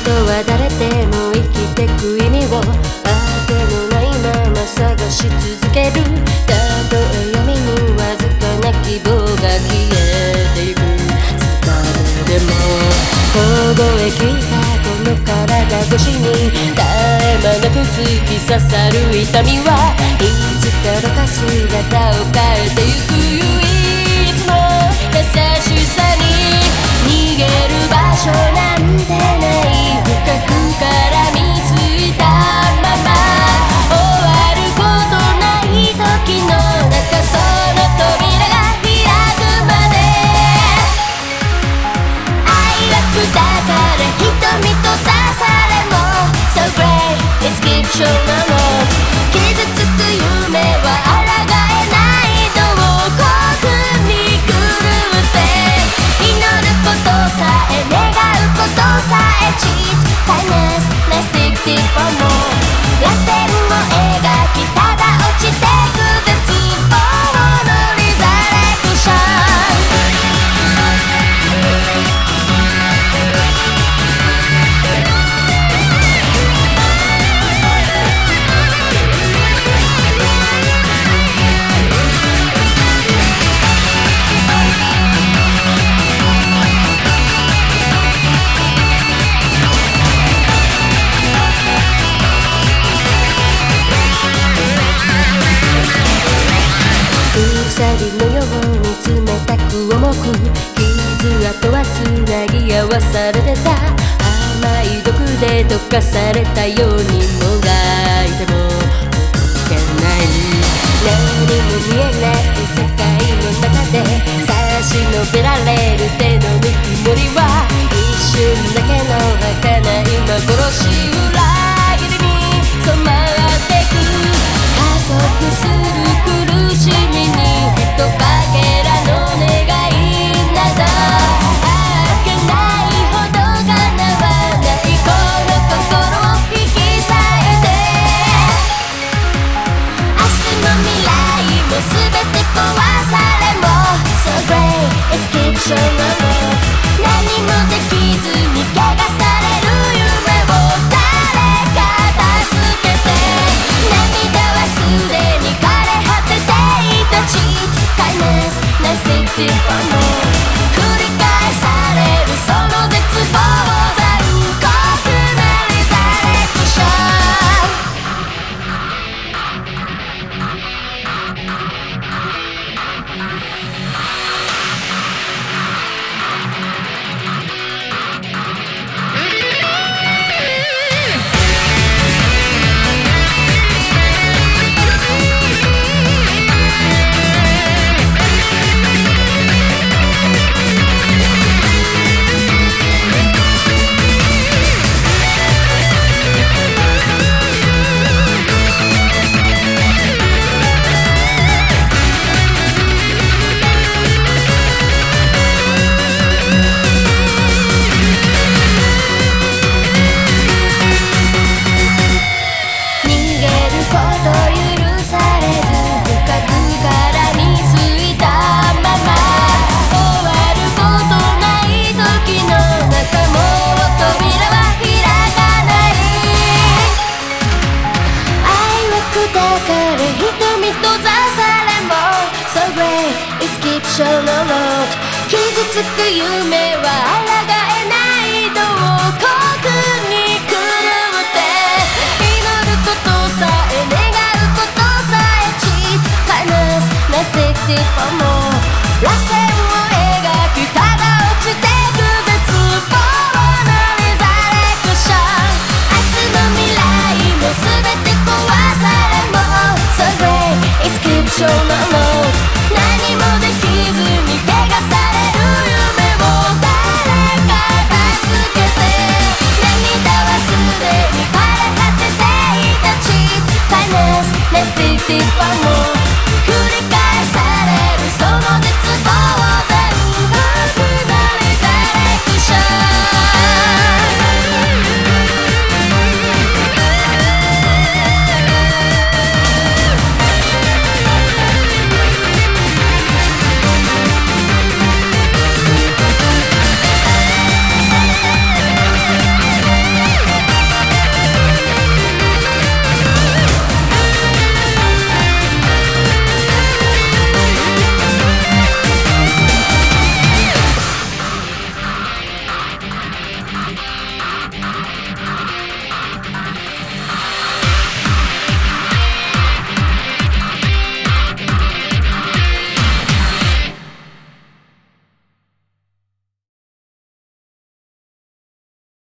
人は誰でも生きてく意味を当てのないまま探し続ける。たとえ闇にわずかな希望が消えてゆく。でも凍えきったこの体越しに絶え間なく突き刺さる痛みはいつかどか姿を変えてゆく。唯一の優しさに逃げる場所なんてない深くからみついたまま終わることない時の中その扉が開くまで愛は砕かれ瞳閉ざされも So great it's keep showing on 傷つく夢は抗えないどう孤独に狂って祈ることさえ願うことさえ Cheat kindness necessity for more 螺旋を描きただ落ちてく絶望のリザレクション鎖のように冷たく重く傷跡はつなぎ合わされてた。甘い毒で溶かされたようにもがいても動けない。何も見えない世界の中で差し伸べられる手のぬくもりは一瞬だけの儚い幻裏切りに染まってく。加速する苦しみにとかけらの願いなどあっけないほど叶わないこの心を引き裂いて明日の未来も全て壊されも So great it's keep showing on 何もできずに怪我される夢を誰か助けて涙はすでに枯れ果てていた。Cheat kindness necessity for more 繰り返されるその絶望残酷なリザレクション傷つく夢は抗えないどう孤独に狂って祈ることさえ願うことさえ Cheat kindness necessity for more 螺旋を描きただ落ちてく絶望のリザレクション明日の未来も全て壊されも So great it's keep showing on 何もできずに怪我される夢を誰か助けて涙はすでに枯れ果てていた。Cheat kindness necessity for more